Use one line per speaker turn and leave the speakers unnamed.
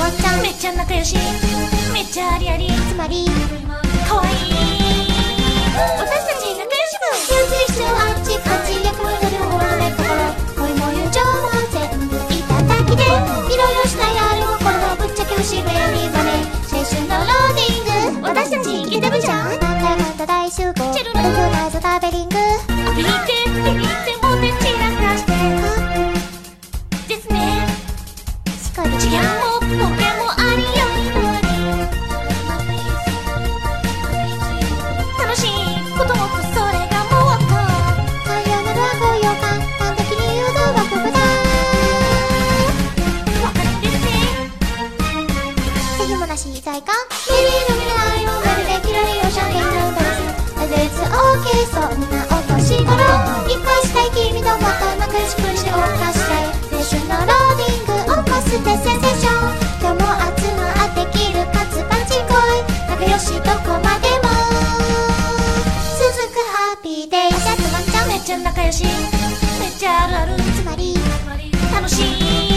っちゃん
めっちゃ仲良し、めっちゃありあり、
つまり
かわいい私たち仲良し部。
ゆっくりしてあっちこっち役割の両方のね心、恋も友情も全部いただきで、いろいろしないあれもこれもぶっちゃけ不思議やりばね、青春のローディング、
私たちイケてるじゃん。
なんだかんだ大集合、
チェルノ
オーガナイズタベリング、
ビビってビビってもね散らかしてですね。
しかり
次元もボケもありよりのに楽しいこともっとそれがもっと
寛容なる高揚感、端的に誘導がここだ、
わかるんですね。
ぜひもなし在か日々の未来をまるでキラリオシャンデリのドレス、レッツオーケー、そんなお年頃いっぱいしたい君ともっと仲良しくして謳歌したい、青春のローディングを起こすってセンセーション、今日も集まってきるパツパチ恋、仲良しどこまでも続くハッピーデイ、やっとまっちゃん
めっちゃ仲良し、めっちゃあるある、
つまり
楽しい